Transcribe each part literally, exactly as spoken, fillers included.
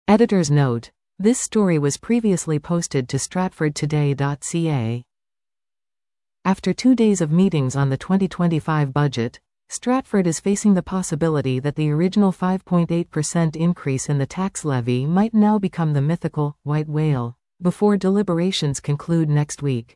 Editor's note: this story was previously posted to stratford today dot c a. After two days of meetings on the twenty twenty-five budget, Stratford is facing the possibility that the original five point eight percent increase in the tax levy might now become the mythical white whale before deliberations conclude next week.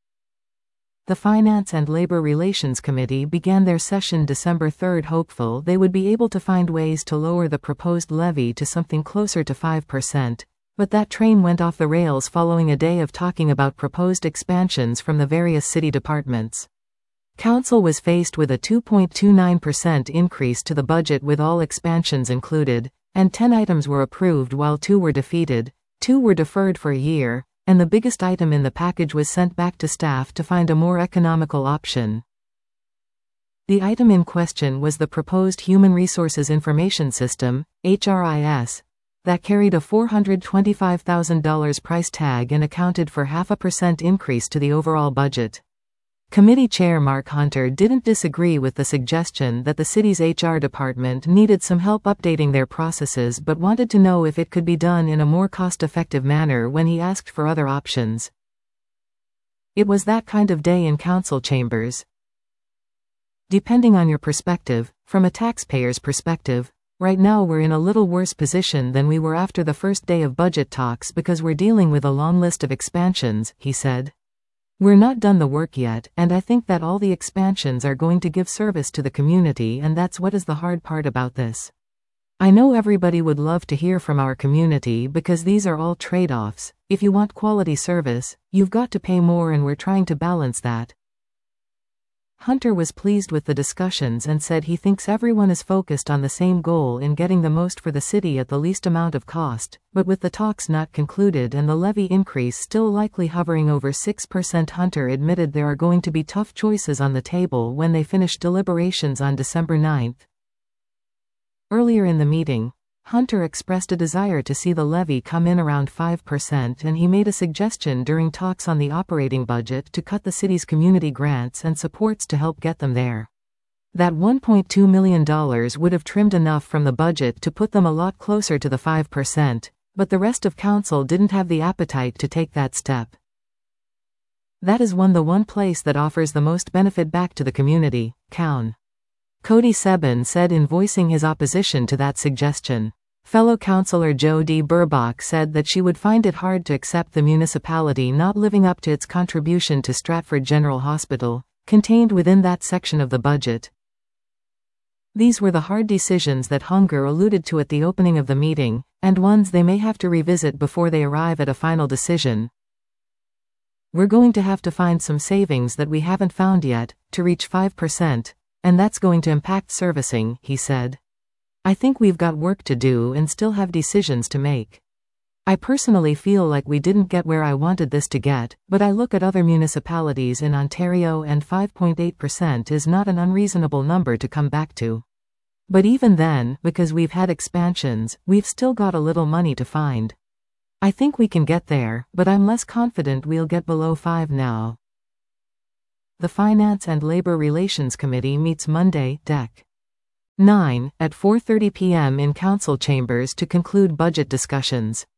The Finance and Labor Relations Committee began their session December third hopeful they would be able to find ways to lower the proposed levy to something closer to five percent, but that train went off the rails following a day of talking about proposed expansions from the various city departments. Council was faced with a two point two nine percent increase to the budget with all expansions included, and ten items were approved while two were defeated, two were deferred for a year, and the biggest item in the package was sent back to staff to find a more economical option. The item in question was the proposed Human Resources Information System, H R I S, that carried a four hundred twenty-five thousand dollars price tag and accounted for half a percent increase to the overall budget. Committee Chair Mark Hunter didn't disagree with the suggestion that the city's H R department needed some help updating their processes but wanted to know if it could be done in a more cost-effective manner when he asked for other options. It was that kind of day in council chambers. Depending on your perspective, from a taxpayer's perspective, right now we're in a little worse position than we were after the first day of budget talks because we're dealing with a long list of expansions, he said. We're not done the work yet, and I think that all the expansions are going to give service to the community, and that's what is the hard part about this. I know everybody would love to hear from our community because these are all trade-offs. If you want quality service, you've got to pay more, and we're trying to balance that. Hunter was pleased with the discussions and said he thinks everyone is focused on the same goal in getting the most for the city at the least amount of cost, but with the talks not concluded and the levy increase still likely hovering over six percent, Hunter admitted there are going to be tough choices on the table when they finish deliberations on December ninth. Earlier in the meeting, Hunter expressed a desire to see the levy come in around five percent, and he made a suggestion during talks on the operating budget to cut the city's community grants and supports to help get them there. That one point two million dollars would have trimmed enough from the budget to put them a lot closer to the five percent, but the rest of council didn't have the appetite to take that step. That is one the one place that offers the most benefit back to the community, Coun. Cody Sebin said in voicing his opposition to that suggestion. Fellow councillor Jo D. Burbach said that she would find it hard to accept the municipality not living up to its contribution to Stratford General Hospital, contained within that section of the budget. These were the hard decisions that Hunger alluded to at the opening of the meeting, and ones they may have to revisit before they arrive at a final decision. We're going to have to find some savings that we haven't found yet, to reach five percent. And that's going to impact servicing, he said. I think we've got work to do and still have decisions to make. I personally feel like we didn't get where I wanted this to get, but I look at other municipalities in Ontario and five point eight percent is not an unreasonable number to come back to. But even then, because we've had expansions, we've still got a little money to find. I think we can get there, but I'm less confident we'll get below five now. The Finance and Labor Relations Committee meets Monday, December ninth, at four thirty p m in council chambers to conclude budget discussions.